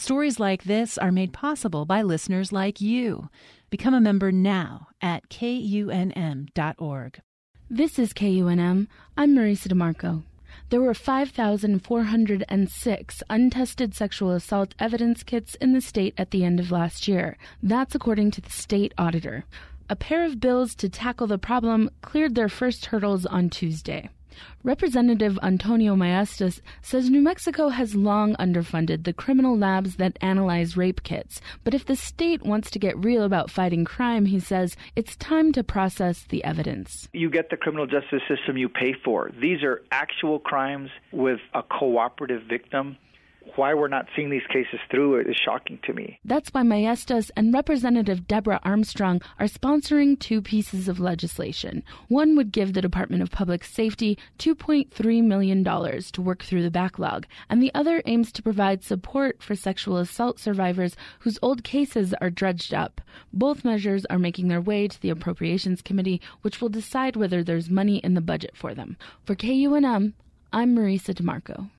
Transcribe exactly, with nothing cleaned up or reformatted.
Stories like this are made possible by listeners like you. Become a member now at K U N M dot org. This is K U N M. I'm Marisa DeMarco. There were five thousand four hundred six untested sexual assault evidence kits in the state at the end of last year. That's according to the state auditor. A pair of bills to tackle the problem cleared their first hurdles on Tuesday. Representative Antonio Maestas says New Mexico has long underfunded the criminal labs that analyze rape kits. But if the state wants to get real about fighting crime, he says, it's time to process the evidence. You get the criminal justice system you pay for. These are actual crimes with a cooperative victim. Why we're not seeing these cases through is shocking to me. That's why Maestas and Representative Deborah Armstrong are sponsoring two pieces of legislation. One would give the Department of Public Safety two point three million dollars to work through the backlog, and the other aims to provide support for sexual assault survivors whose old cases are dredged up. Both measures are making their way to the Appropriations Committee, which will decide whether there's money in the budget for them. For K U N M, I'm Marisa DeMarco.